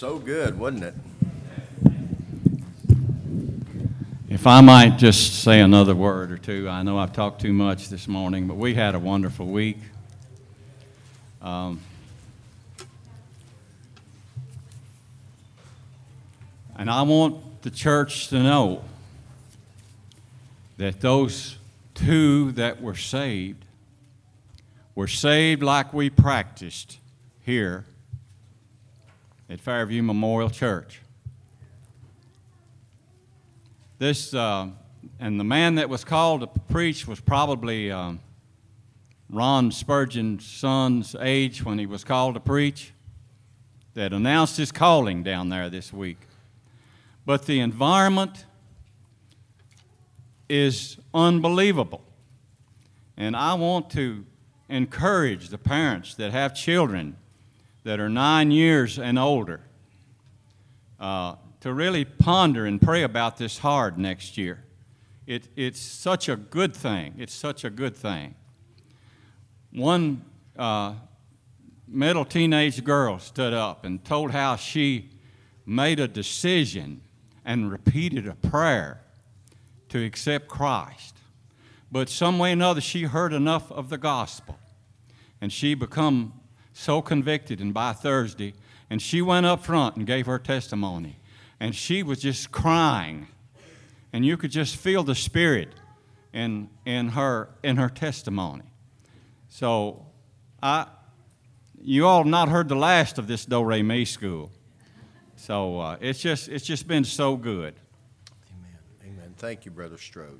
so good, wasn't it? If I might just say another word or two, I know I've talked too much this morning, but we had a wonderful week. And I want the church to know that those two that were saved like we practiced here at Fairview Memorial Church. And the man that was called to preach was probably Ron Spurgeon's son's age when he was called to preach, that announced his calling down there this week. But the environment is unbelievable. And I want to encourage the parents that have children that are 9 years and older to really ponder and pray about this hard next year. It's such a good thing. It's such a good thing. One middle teenage girl stood up and told how she made a decision and repeated a prayer to accept Christ. But some way or another, she heard enough of the gospel, and she become so convicted, and by Thursday, and she went up front and gave her testimony, and she was just crying, and you could just feel the Spirit in her testimony. So, you all have not heard the last of this Do-Re-Mi school. So it's just been so good. Amen. Amen. Thank you, Brother Strode.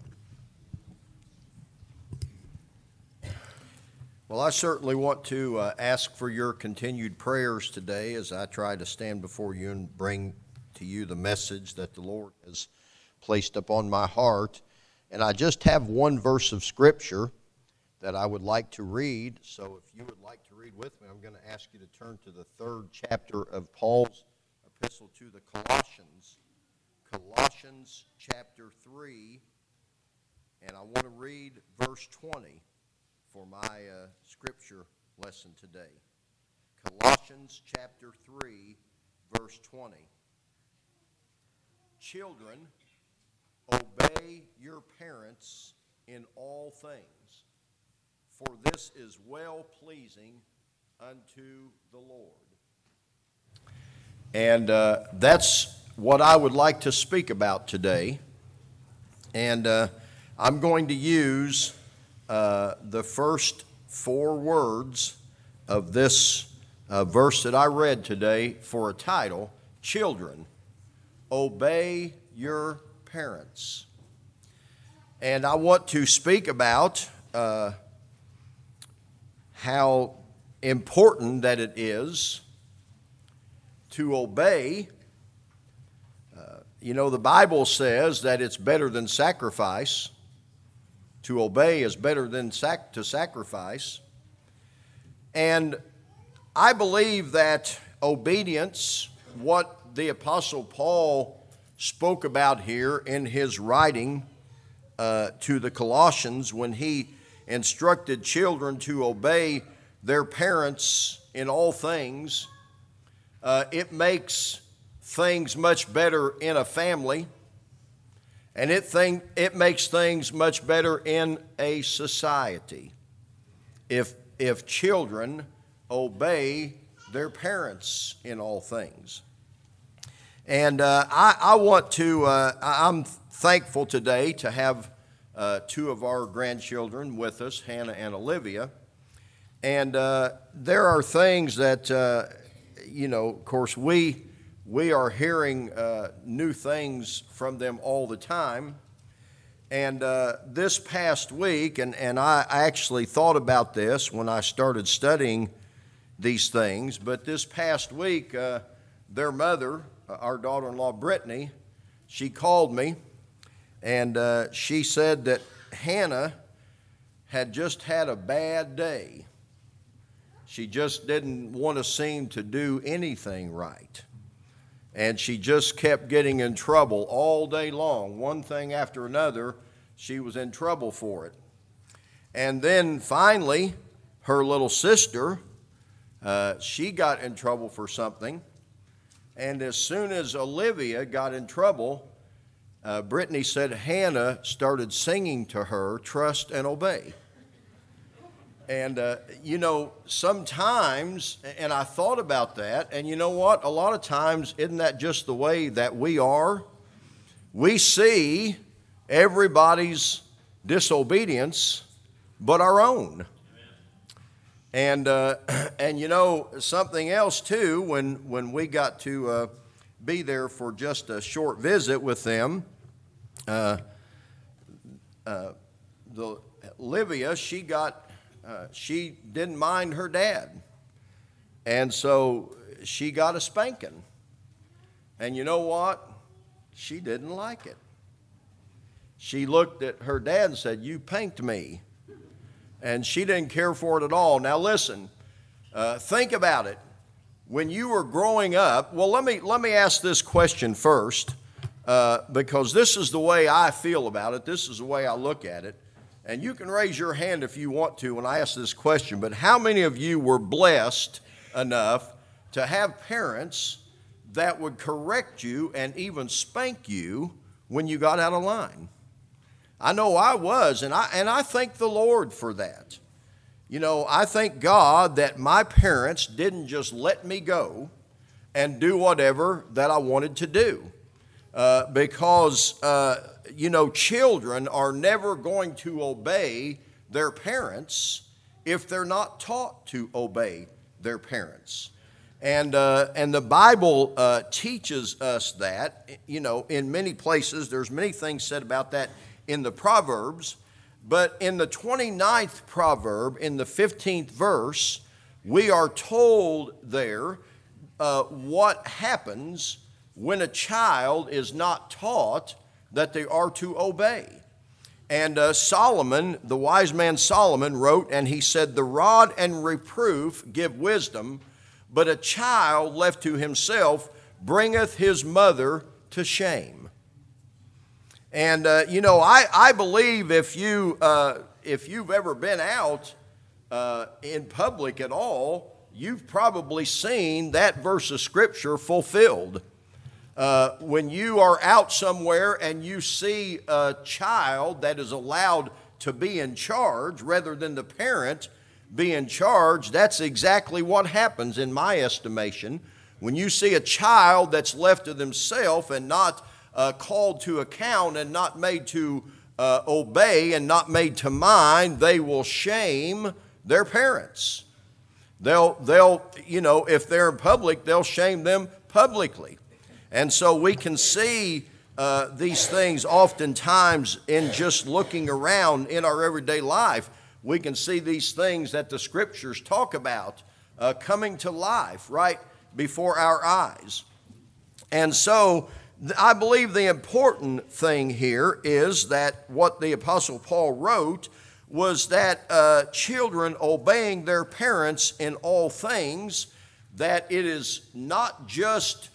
Well, I certainly want to ask for your continued prayers today as I try to stand before you and bring to you the message that the Lord has placed upon my heart. And I just have one verse of Scripture that I would like to read. So if you would like to read with me, I'm going to ask you to turn to the 3rd chapter of Paul's epistle to the Colossians. Colossians chapter 3, and I want to read verse 20 for my scripture lesson today. Colossians chapter 3, verse 20. Children, obey your parents in all things, for this is well-pleasing unto the Lord. And that's what I would like to speak about today. And I'm going to use the first 4 words of this verse that I read today for a title: Children, obey your parents. And I want to speak about how important that it is to obey. The Bible says that it's better than sacrifice. To obey is better than to sacrifice. And I believe that obedience, what the Apostle Paul spoke about here in his writing to the Colossians when he instructed children to obey their parents in all things, it makes things much better in a family, and it makes things much better in a society if children obey their parents in all things. And I'm thankful today to have 2 of our grandchildren with us, Hannah and Olivia. And there are things that, of course, we are hearing new things from them all the time. And this past week, and I actually thought about this when I started studying these things, but this past week, their mother, our daughter-in-law Brittany, she called me, and she said that Hannah had just had a bad day. She just didn't want to seem to do anything right. And she just kept getting in trouble all day long. One thing after another, she was in trouble for it. And then finally, her little sister, she got in trouble for something. And as soon as Olivia got in trouble, Brittany said Hannah started singing to her, "Trust and Obey." And, sometimes, and I thought about that, and you know what? A lot of times, isn't that just the way that we are? We see everybody's disobedience but our own. And something else too, when we got to be there for just a short visit with them, Olivia, she didn't mind her dad. And so she got a spanking. And you know what? She didn't like it. She looked at her dad and said, "You panked me." And she didn't care for it at all. Now listen, think about it. When you were growing up, well, let me ask this question first, because this is the way I feel about it. This is the way I look at it. And you can raise your hand if you want to when I ask this question, but how many of you were blessed enough to have parents that would correct you and even spank you when you got out of line? I know I was, and I thank the Lord for that. I thank God that my parents didn't just let me go and do whatever that I wanted to do, because children are never going to obey their parents if they're not taught to obey their parents. And the Bible teaches us that, in many places. There's many things said about that in the Proverbs, but in the 29th proverb, in the 15th verse, we are told there what happens when a child is not taught that they are to obey. And Solomon, the wise man Solomon, wrote, and he said, "The rod and reproof give wisdom, but a child left to himself bringeth his mother to shame." And, I believe if you've ever been out in public at all, you've probably seen that verse of Scripture fulfilled. When you are out somewhere and you see a child that is allowed to be in charge rather than the parent be in charge, that's exactly what happens in my estimation. When you see a child that's left to themselves and not called to account and not made to obey and not made to mind, they will shame their parents. They'll if they're in public, they'll shame them publicly. And so we can see these things oftentimes in just looking around in our everyday life. We can see these things that the Scriptures talk about coming to life right before our eyes. And so I believe the important thing here is that what the Apostle Paul wrote was that children obeying their parents in all things, that it is not just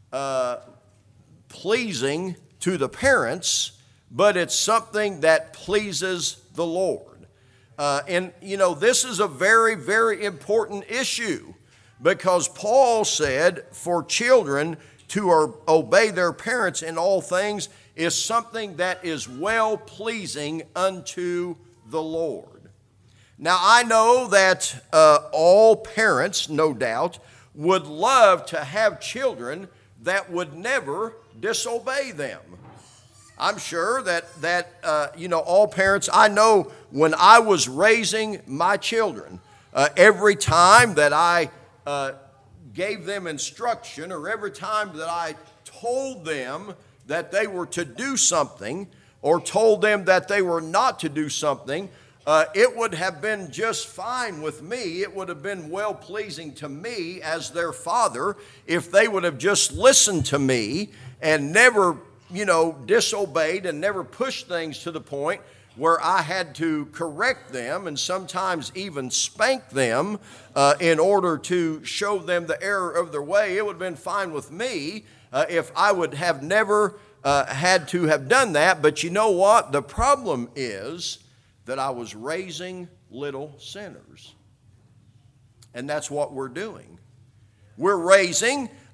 pleasing to the parents, but it's something that pleases the Lord. This is a very, very important issue, because Paul said for children to obey their parents in all things is something that is well-pleasing unto the Lord. Now, I know that all parents, no doubt, would love to have children that would never disobey them. I'm sure that all parents, I know when I was raising my children, every time that I gave them instruction, or every time that I told them that they were to do something or told them that they were not to do something, it would have been just fine with me. It would have been well-pleasing to me as their father if they would have just listened to me and never, disobeyed and never pushed things to the point where I had to correct them and sometimes even spank them in order to show them the error of their way. It would have been fine with me if I would have never had to have done that. But you know what? The problem is that I was raising little sinners. And that's what we're doing. We're raising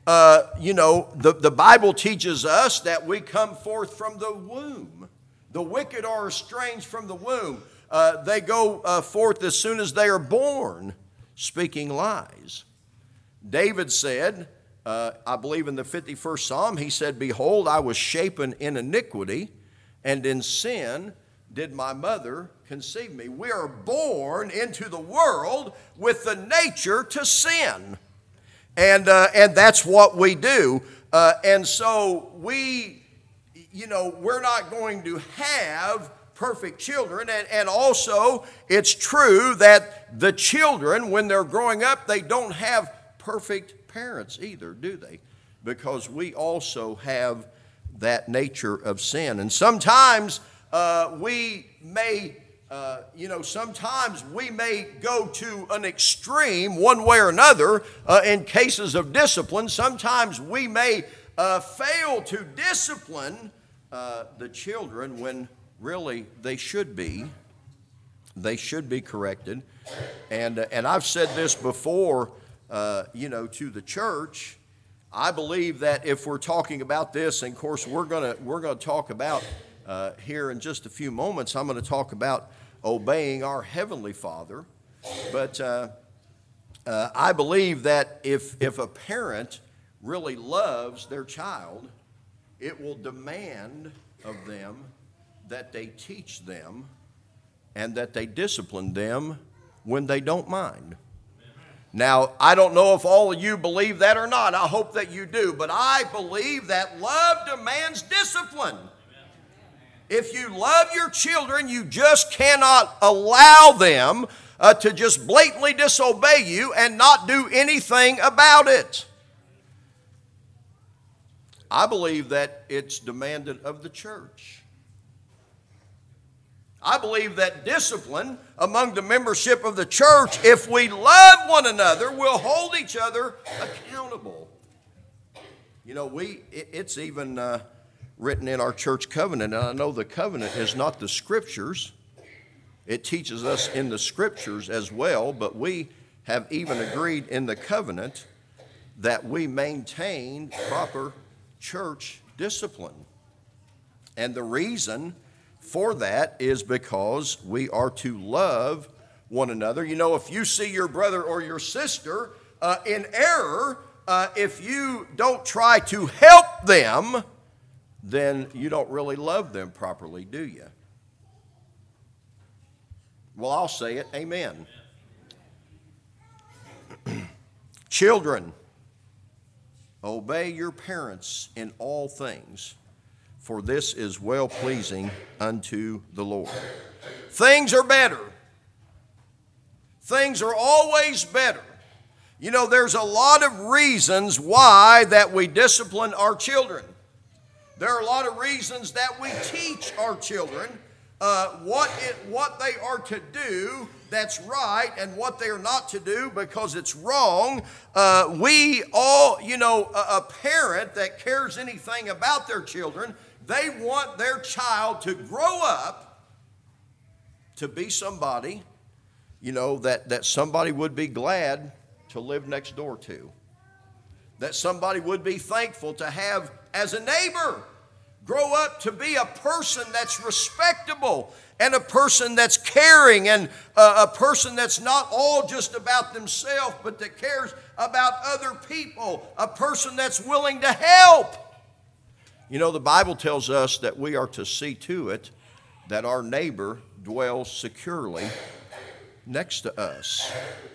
the Bible teaches us that we come forth from the womb. The wicked are estranged from the womb. They go forth as soon as they are born, speaking lies. David said, I believe in the 51st Psalm, he said, "Behold, I was shapen in iniquity, and in sin did my mother conceive me." We are born into the world with the nature to sin. And that's what we do. And so we're not going to have perfect children. And also, it's true that the children, when they're growing up, they don't have perfect parents either, do they? Because we also have that nature of sin. And sometimes we may go to an extreme one way or another in cases of discipline. Sometimes we may fail to discipline the children when really they should be. They should be corrected. And I've said this before, to the church. I believe that if we're talking about this, and of course we're gonna talk about here in just a few moments, I'm going to talk about obeying our Heavenly Father. But I believe that if a parent really loves their child, it will demand of them that they teach them and that they discipline them when they don't mind. Now, I don't know if all of you believe that or not. I hope that you do. But I believe that love demands discipline. If you love your children, you just cannot allow them to just blatantly disobey you and not do anything about it. I believe that it's demanded of the church. I believe that discipline among the membership of the church, if we love one another, will hold each other accountable. It's even written in our church covenant, and I know the covenant is not the scriptures. It teaches us in the scriptures as well, but we have even agreed in the covenant that we maintain proper church discipline. And the reason for that is because we are to love one another. If you see your brother or your sister in error, if you don't try to help them, then you don't really love them properly, do you? Well, I'll say it. Amen. Children, obey your parents in all things, for this is well-pleasing unto the Lord. Things are better. Things are always better. There's a lot of reasons why that we discipline our children. There are a lot of reasons that we teach our children what they are to do that's right and what they are not to do because it's wrong. We all, a parent that cares anything about their children, they want their child to grow up to be somebody, that somebody would be glad to live next door to. That somebody would be thankful to have as a neighbor. Grow up to be a person that's respectable and a person that's caring and a person that's not all just about themselves, but that cares about other people. A person that's willing to help. The Bible tells us that we are to see to it that our neighbor dwells securely next to us.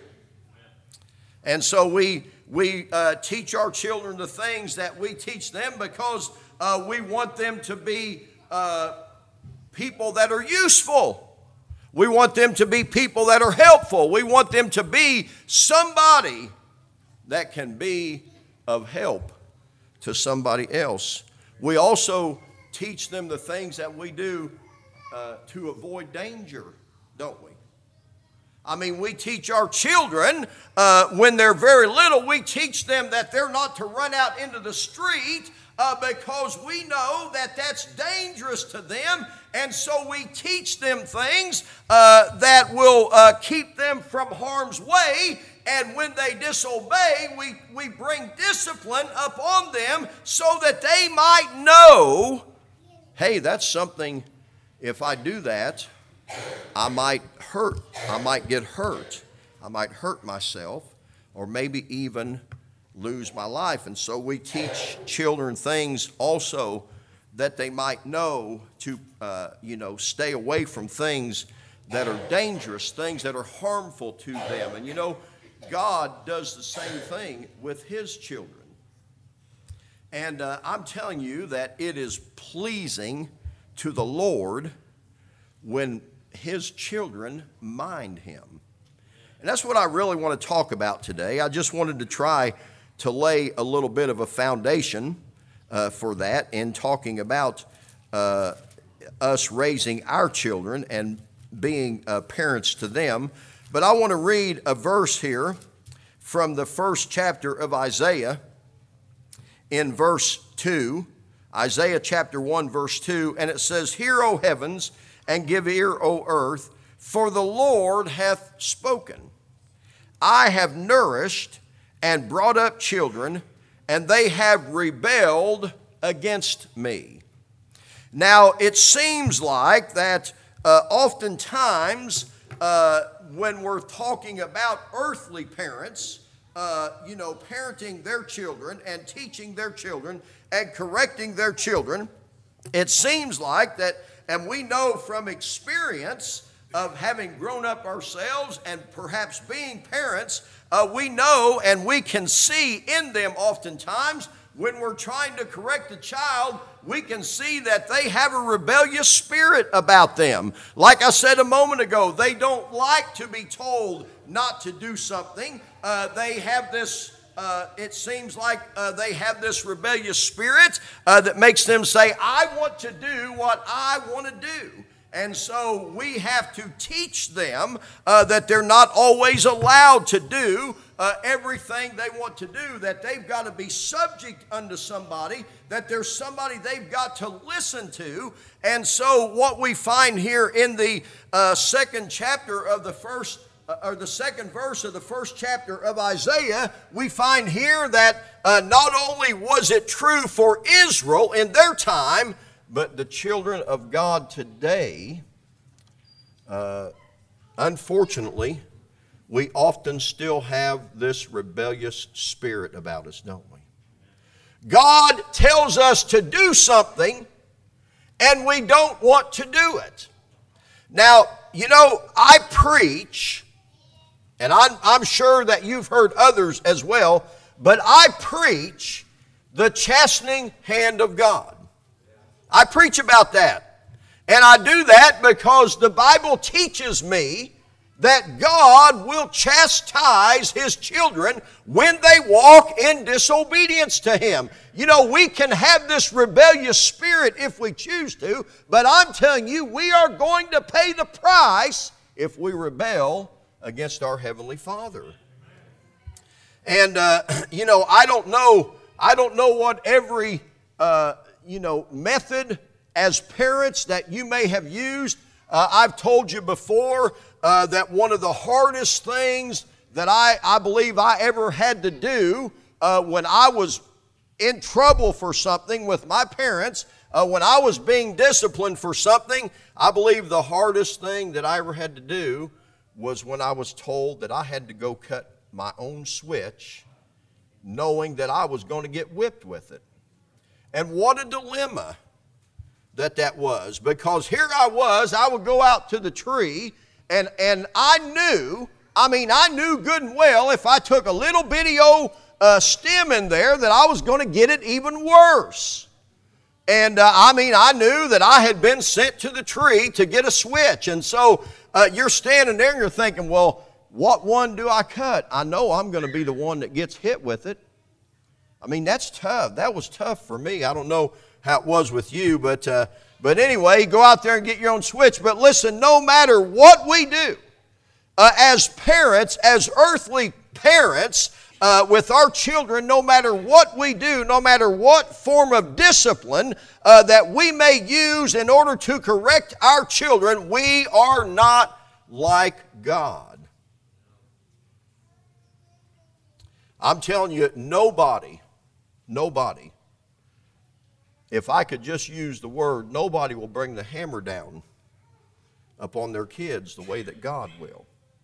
And so we teach our children the things that we teach them because we want them to be people that are useful. We want them to be people that are helpful. We want them to be somebody that can be of help to somebody else. We also teach them the things that we do to avoid danger, don't we? I mean, we teach our children when they're very little, we teach them that they're not to run out into the street because we know that that's dangerous to them. And so we teach them things that will keep them from harm's way. And when they disobey, we bring discipline upon them so that they might know, hey, that's something, if I do that, I might get hurt. I might hurt myself, or maybe even lose my life. And so we teach children things also that they might know to, stay away from things that are dangerous, things that are harmful to them. And God does the same thing with His children. And I'm telling you that it is pleasing to the Lord when His children mind Him. And that's what I really want to talk about today. I just wanted to try to lay a little bit of a foundation for that in talking about us raising our children and being parents to them. But I want to read a verse here from the first chapter of Isaiah in verse 2. Isaiah chapter 1, verse 2, and it says, "Hear, O heavens, and give ear, O earth, for the Lord hath spoken. I have nourished and brought up children, and they have rebelled against me." Now, it seems like that oftentimes when we're talking about earthly parents, parenting their children and teaching their children and correcting their children, it seems like that, and we know from experience of having grown up ourselves and perhaps being parents, we know and we can see in them oftentimes when we're trying to correct a child, we can see that they have a rebellious spirit about them. Like I said a moment ago, they don't like to be told not to do something. They have this, it seems like they have this rebellious spirit that makes them say, I want to do what I want to do. And so we have to teach them that they're not always allowed to do everything they want to do, that they've got to be subject unto somebody, that there's somebody they've got to listen to. And so what we find here in the second chapter of the first, or the second verse of the first chapter of Isaiah, we find here that not only was it true for Israel in their time, but the children of God today, unfortunately, we often still have this rebellious spirit about us, don't we? God tells us to do something, and we don't want to do it. Now, I preach, and I'm sure that you've heard others as well, but I preach the chastening hand of God. I preach about that. And I do that because the Bible teaches me that God will chastise His children when they walk in disobedience to Him. We can have this rebellious spirit if we choose to, but I'm telling you, we are going to pay the price if we rebel against our Heavenly Father. And, I don't know what every, method as parents that you may have used. I've told you before that one of the hardest things that I believe I ever had to do when I was in trouble for something with my parents, when I was being disciplined for something, I believe the hardest thing that I ever had to do was when I was told that I had to go cut my own switch, knowing that I was going to get whipped with it. And what a dilemma that was, because here I would go out to the tree, and I knew good and well if I took a little bitty old stem in there that I was going to get it even worse. And I knew that I had been sent to the tree to get a switch. And so you're standing there and you're thinking, well, what one do I cut? I know I'm going to be the one that gets hit with it. That's tough. That was tough for me. I don't know how it was with you, but anyway, go out there and get your own switch. But listen, no matter what we do, as parents, as earthly parents, with our children, no matter what we do, no matter what form of discipline that we may use in order to correct our children, we are not like God. I'm telling you, nobody, if I could just use the word, nobody will bring the hammer down upon their kids the way that God will.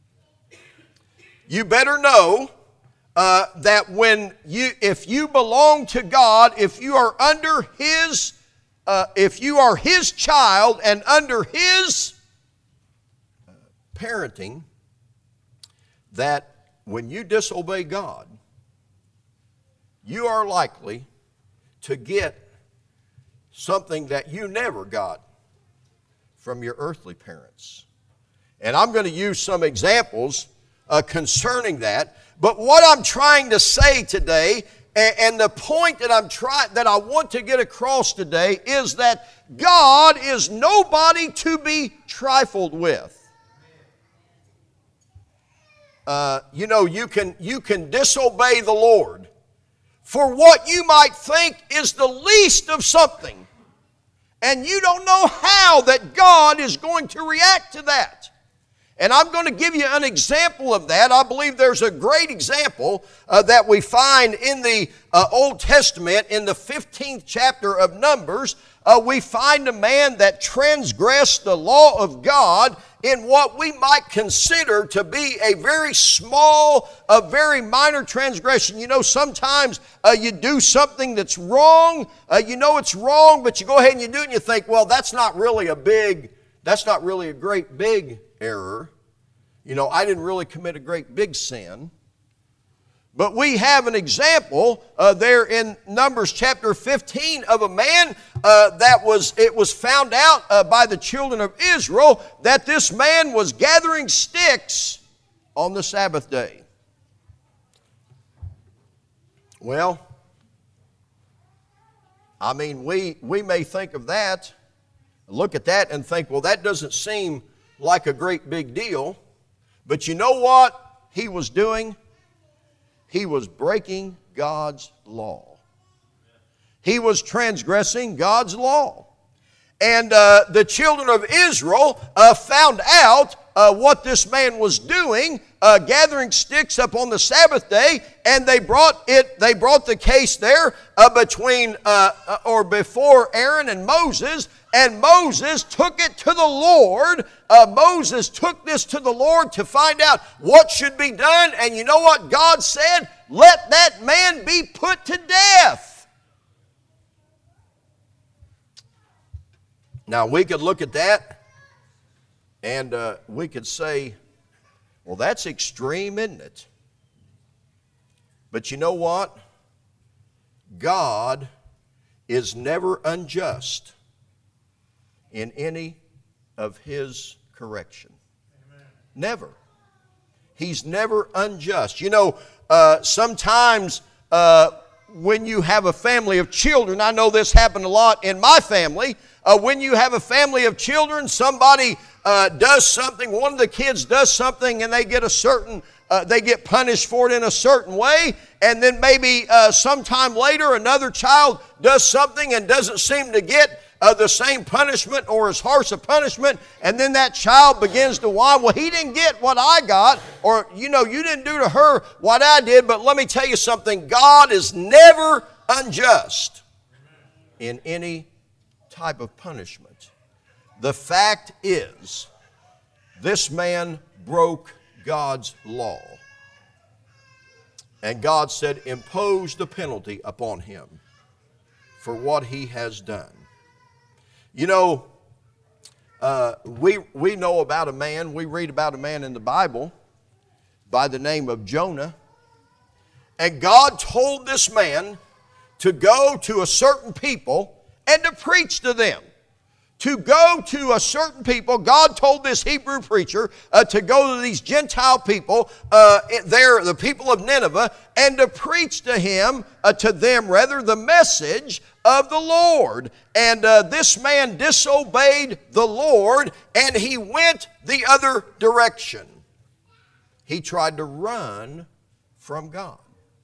You better know that if you belong to God, if you are under His, if you are His child and under His parenting, that when you disobey God, you are likely to get something that you never got from your earthly parents. And I'm going to use some examples concerning that. But what I'm trying to say today, and the point that I want to get across today, is that God is nobody to be trifled with. You can disobey the Lord for what you might think is the least of something. And you don't know how that God is going to react to that. And I'm going to give you an example of that. I believe there's a great example that we find in the Old Testament in the 15th chapter of Numbers. We find a man that transgressed the law of God in what we might consider to be a very small, a very minor transgression. You know, sometimes you do something that's wrong. You know it's wrong, but you go ahead and you do it and you think, well, that's not really a great big error. You know, I didn't really commit a great big sin. But we have an example there in Numbers chapter 15 of a man it was found out by the children of Israel that this man was gathering sticks on the Sabbath day. Well, I mean, we may think of that, look at that and think, well, that doesn't seem like a great big deal. But you know what he was doing? He was breaking God's law. He was transgressing God's law. And the children of Israel found out what this man was doing, gathering sticks up on the Sabbath day, and they brought the case there before Aaron and Moses, and Moses took it to the Lord. Moses took this to the Lord to find out what should be done, and you know what God said? Let that man be put to death. Now we could look at that and we could say, well, that's extreme, isn't it? But you know what? God is never unjust in any of His correction. Amen. Never. He's never unjust. You know, sometimes when you have a family of children, I know this happened a lot in my family. When you have a family of children, somebody does something, one of the kids does something, and they get punished for it in a certain way, and then maybe sometime later another child does something and doesn't seem to get the same punishment or as harsh a punishment, and then that child begins to whine, well, he didn't get what I got, or, you know, you didn't do to her what I did. But let me tell you something, God is never unjust in any type of punishment. The fact is, this man broke God's law. And God said, impose the penalty upon him for what he has done. You know, we know about a man, we read about a man in the Bible by the name of Jonah. And God told this man to go to a certain people and to preach to them. To go to a certain people, God told this Hebrew preacher to go to these Gentile people, the people of Nineveh, and to preach to them, the message of the Lord. And this man disobeyed the Lord, and he went the other direction. He tried to run from God.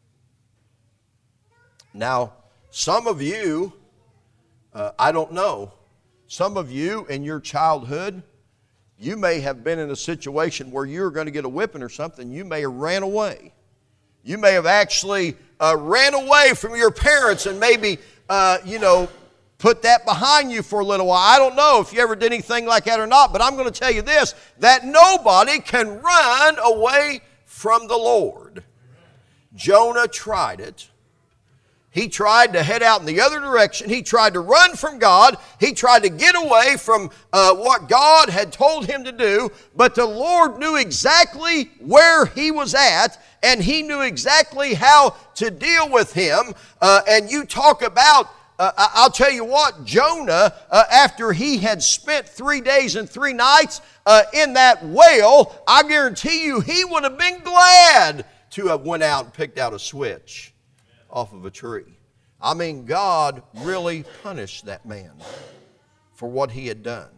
Now, some of you, I don't know, some of you in your childhood, you may have been in a situation where you were going to get a whipping or something. You may have ran away. You may have actually ran away from your parents and maybe, put that behind you for a little while. I don't know if you ever did anything like that or not, but I'm going to tell you this, that nobody can run away from the Lord. Jonah tried it. He tried to head out in the other direction. He tried to run from God. He tried to get away from what God had told him to do. But the Lord knew exactly where he was at, and he knew exactly how to deal with him. And you talk about, I'll tell you what, Jonah, after he had spent 3 days and 3 nights in that whale, I guarantee you he would have been glad to have went out and picked out a switch off of a tree. I mean, God really punished that man for what he had done.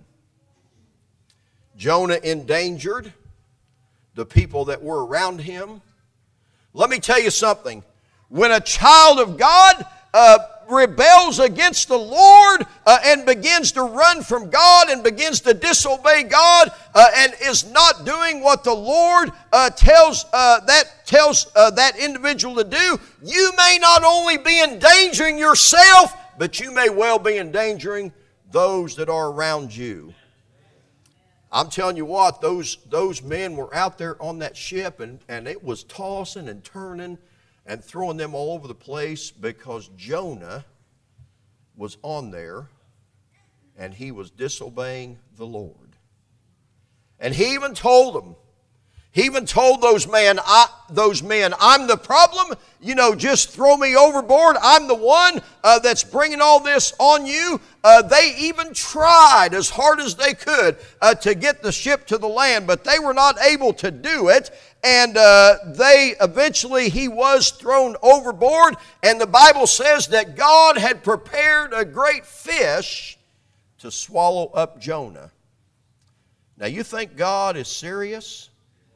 Jonah endangered the people that were around him. Let me tell you something. When a child of God rebels against the Lord and begins to run from God and begins to disobey God and is not doing what the Lord tells that individual to do, you may not only be endangering yourself, but you may well be endangering those that are around you. I'm telling you what, those men were out there on that ship and it was tossing and turning and throwing them all over the place because Jonah was on there and he was disobeying the Lord. And he even told them, those men, I'm the problem. Just throw me overboard. I'm the one that's bringing all this on you. They even tried as hard as they could to get the ship to the land, but they were not able to do it. And he was thrown overboard. And the Bible says that God had prepared a great fish to swallow up Jonah. Now, you think God is serious?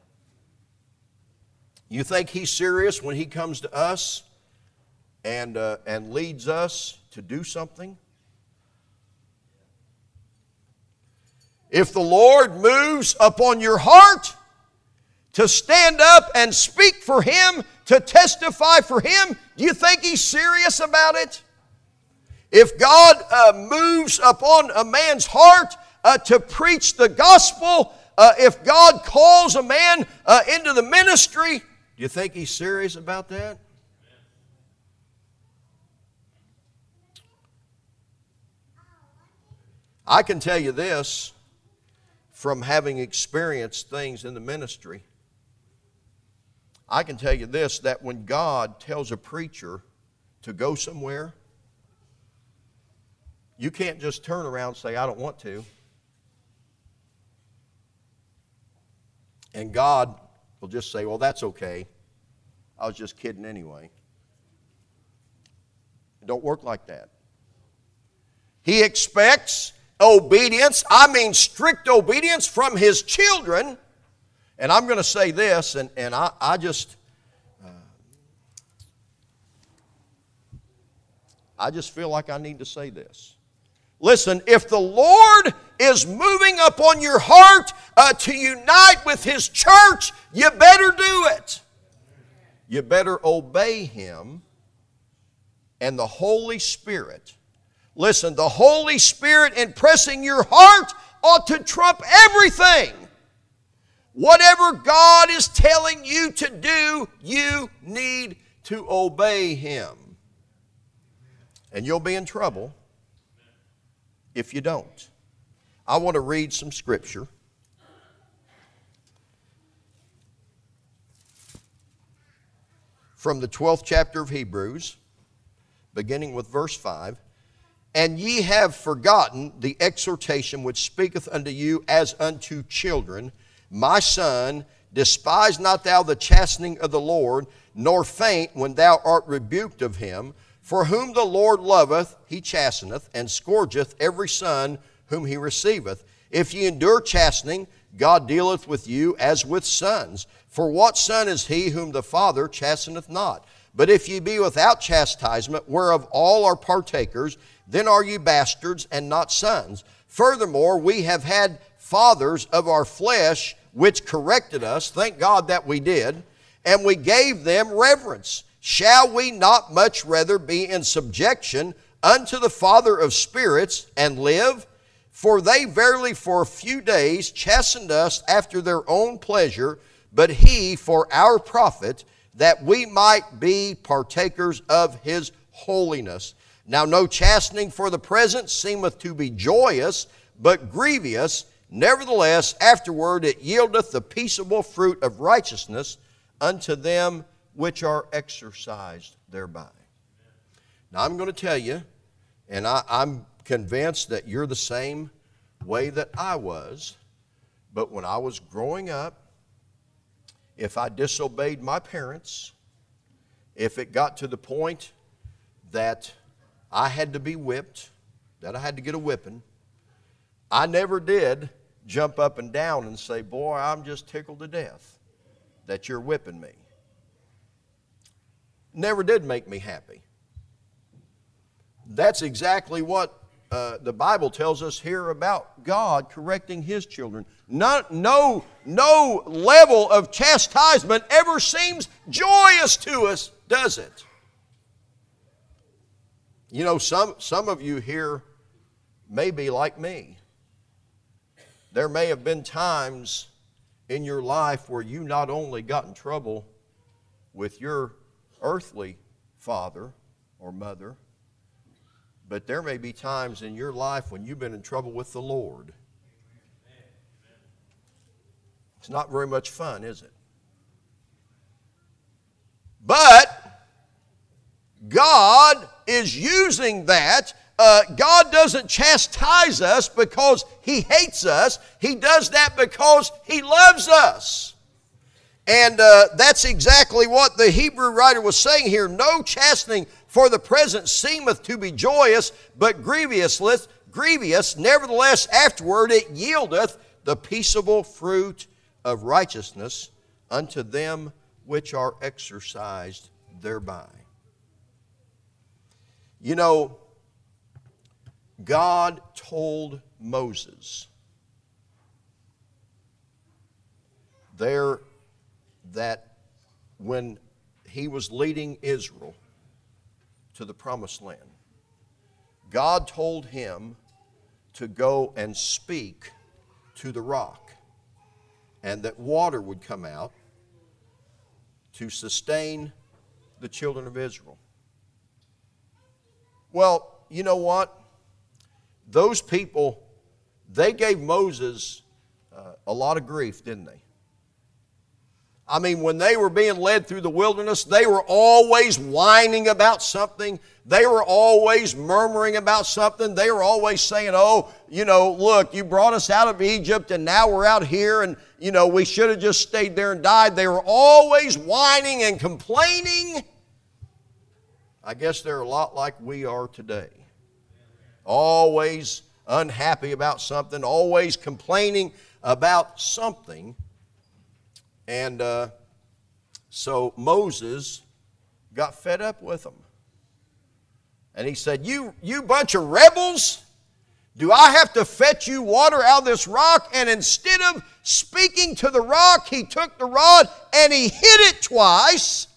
You think He's serious when He comes to us and leads us to do something? If the Lord moves upon your heart to stand up and speak for Him, to testify for Him, do you think He's serious about it? If God moves upon a man's heart to preach the gospel, if God calls a man into the ministry, do you think He's serious about that? I can tell you this from having experienced things in the ministry. I can tell you this, that when God tells a preacher to go somewhere, you can't just turn around and say, I don't want to. And God will just say, well, that's okay. I was just kidding anyway. It don't work like that. He expects obedience, strict obedience from His children. And I'm going to say this, and I just feel like I need to say this. Listen, if the Lord is moving upon your heart to unite with His church, you better do it. You better obey Him and the Holy Spirit. Listen, the Holy Spirit impressing your heart ought to trump everything. Whatever God is telling you to do, you need to obey Him. And you'll be in trouble if you don't. I want to read some scripture. From the 12th chapter of Hebrews, beginning with verse 5. And ye have forgotten the exhortation which speaketh unto you as unto children. My son, despise not thou the chastening of the Lord, nor faint when thou art rebuked of Him. For whom the Lord loveth, He chasteneth, and scourgeth every son whom He receiveth. If ye endure chastening, God dealeth with you as with sons. For what son is he whom the Father chasteneth not? But if ye be without chastisement, whereof all are partakers, then are ye bastards and not sons. Furthermore, we have had fathers of our flesh which corrected us, thank God that we did, and we gave them reverence. Shall we not much rather be in subjection unto the Father of spirits and live? For they verily for a few days chastened us after their own pleasure, but he for our profit, that we might be partakers of his holiness. Now no chastening for the present seemeth to be joyous, but grievous. Nevertheless, afterward it yieldeth the peaceable fruit of righteousness unto them which are exercised thereby. Now I'm going to tell you, and I'm convinced that you're the same way that I was, but when I was growing up, if I disobeyed my parents, if it got to the point that I had to be whipped, that I had to get a whipping, I never did jump up and down and say, boy, I'm just tickled to death that you're whipping me. Never did make me happy. That's exactly what the Bible tells us here about God correcting his children. No level of chastisement ever seems joyous to us, does it? You know, some of you here may be like me. There may have been times in your life where you not only got in trouble with your earthly father or mother, but there may be times in your life when you've been in trouble with the Lord. It's not very much fun, is it? But God is using that. God doesn't chastise us because he hates us. He does that because he loves us. And that's exactly what the Hebrew writer was saying here. No chastening for the present seemeth to be joyous, but grievous. Nevertheless, afterward it yieldeth the peaceable fruit of righteousness unto them which are exercised thereby. You know, God told Moses there that when he was leading Israel to the promised land, God told him to go and speak to the rock, and that water would come out to sustain the children of Israel. Well, you know what? Those people, they gave Moses a lot of grief, didn't they? I mean, when they were being led through the wilderness, they were always whining about something. They were always murmuring about something. They were always saying, oh, you know, look, you brought us out of Egypt and now we're out here and, you know, we should have just stayed there and died. They were always whining and complaining. I guess they're a lot like we are today. Always unhappy about something, always complaining about something. And so Moses got fed up with them. And he said, you bunch of rebels, do I have to fetch you water out of this rock? And instead of speaking to the rock, he took the rod and he hit it twice.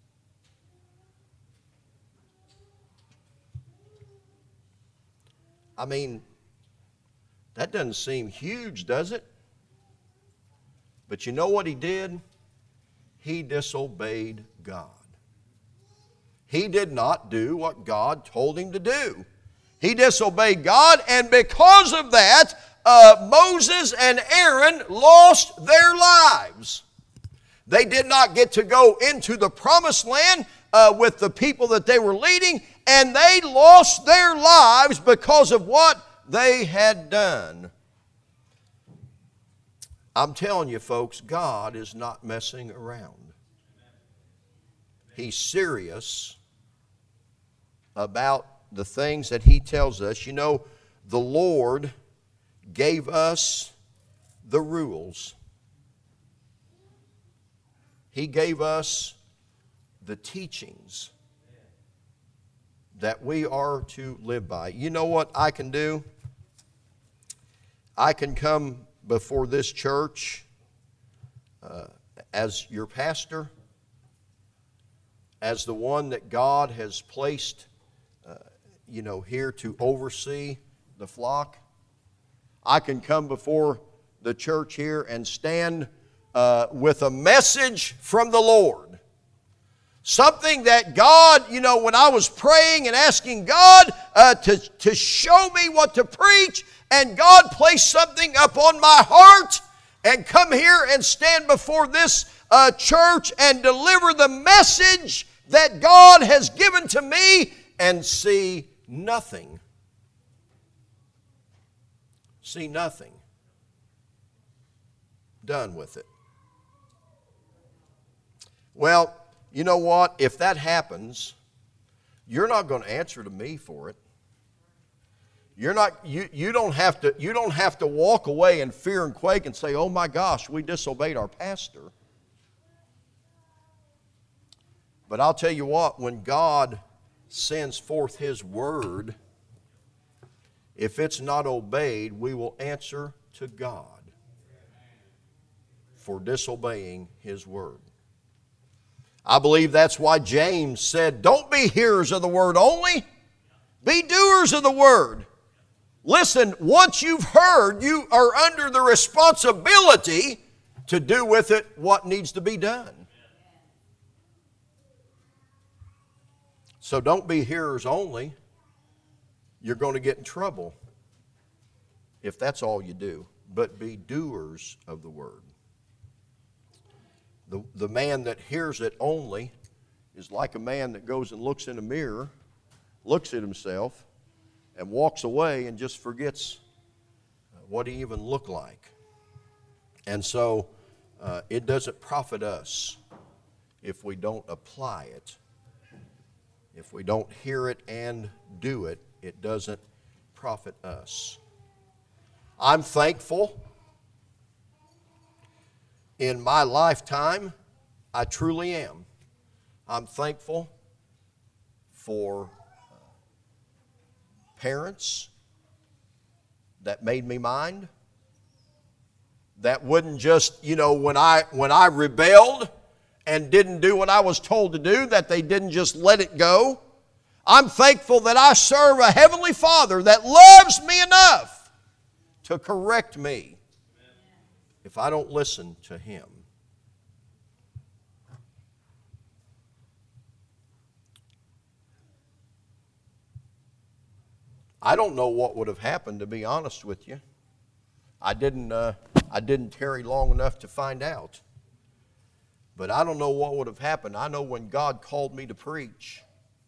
I mean, that doesn't seem huge, does it? But you know what he did? He disobeyed God. He did not do what God told him to do. He disobeyed God, and because of that, Moses and Aaron lost their lives. They did not get to go into the promised land with the people that they were leading, and they lost their lives because of what they had done. I'm telling you, folks, God is not messing around. He's serious about the things that he tells us. You know, the Lord gave us the rules. He gave us the teachings that we are to live by. You know what I can do? I can come before this church as your pastor, as the one that God has placed, here to oversee the flock. I can come before the church here and stand with a message from the Lord. Something that God, when I was praying and asking God to show me what to preach, and God placed something upon my heart, and come here and stand before this church and deliver the message that God has given to me, and see nothing. See nothing done with it. Well, you know what? If that happens, you're not going to answer to me for it. You don't have to walk away in fear and quake and say, "Oh my gosh, we disobeyed our pastor." But I'll tell you what, when God sends forth His word, if it's not obeyed, we will answer to God for disobeying His word. I believe that's why James said, "Don't be hearers of the word only, be doers of the word." Listen, once you've heard, you are under the responsibility to do with it what needs to be done. So don't be hearers only. You're going to get in trouble if that's all you do. But be doers of the word. The man that hears it only is like a man that goes and looks in a mirror, looks at himself, and walks away and just forgets what he even looked like. And so it doesn't profit us if we don't apply it. If we don't hear it and do it, it doesn't profit us. I'm thankful. In my lifetime, I truly am. I'm thankful for parents that made me mind, that wouldn't just, when I rebelled and didn't do what I was told to do, that they didn't just let it go. I'm thankful that I serve a Heavenly Father that loves me enough to correct me if I don't listen to Him. I don't know what would have happened, to be honest with you. I didn't tarry long enough to find out. But I don't know what would have happened. I know when God called me to preach,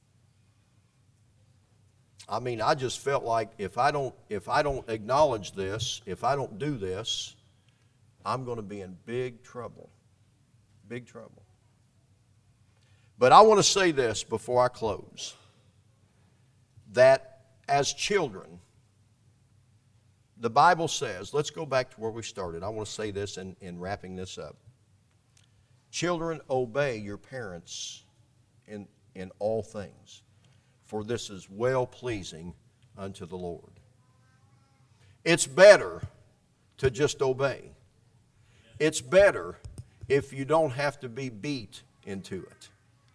I just felt like if I don't acknowledge this, if I don't do this, I'm going to be in big trouble. Big trouble. But I want to say this before I close, that as children, the Bible says, let's go back to where we started. I want to say this in wrapping this up. Children, obey your parents in all things, for this is well-pleasing unto the Lord. It's better to just obey. It's better if you don't have to be beat into it,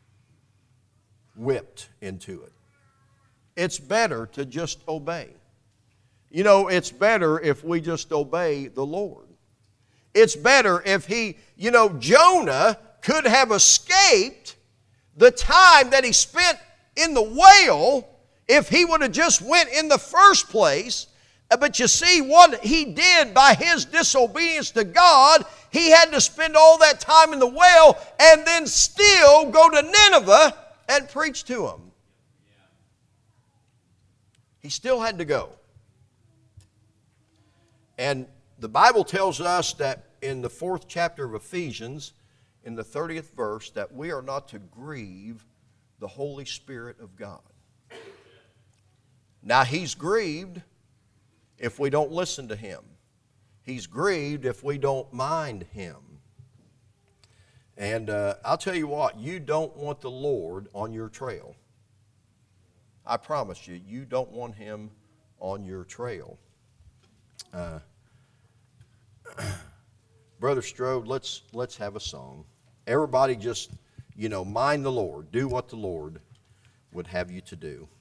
whipped into it. It's better to just obey. It's better if we just obey the Lord. It's better if Jonah could have escaped the time that he spent in the whale if he would have just went in the first place. But you see what he did by his disobedience to God. He had to spend all that time in the whale and then still go to Nineveh and preach to them. He still had to go. And the Bible tells us that in the 4th chapter of Ephesians, in the 30th verse, that we are not to grieve the Holy Spirit of God. Now, He's grieved if we don't listen to Him. He's grieved if we don't mind Him. And I'll tell you what, you don't want the Lord on your trail. I promise you, you don't want Him on your trail. Brother Strode, let's have a song. Everybody just mind the Lord. Do what the Lord would have you to do.